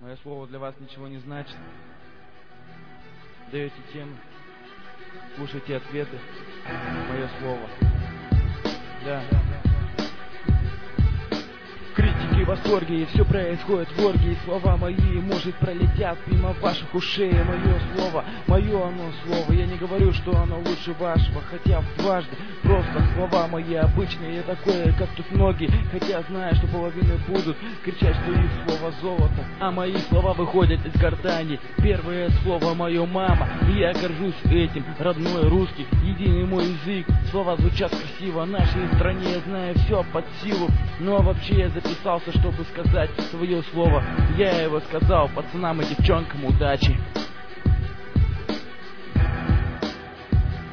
Мое слово для вас ничего не значит. Даете тему, слушайте ответы. Мое слово. Да. Критики в восторге, и все происходит в оргии. Слова мои, может, пролетят мимо ваших ушей. Мое слово, мое оно слово. Я не говорю, что оно лучше вашего, хотя дважды. Просто слова мои обычные, я такой, как тут многие. Хотя знаю, что половины будут кричать, что их слово золото, а мои слова выходят из гортани. Первое слово мое мама, и я горжусь этим. Родной русский, единый мой язык. Слова звучат красиво, нашей стране я знаю все под силу. Ну а вообще я записался, чтобы сказать свое слово. Я его сказал пацанам и девчонкам удачи.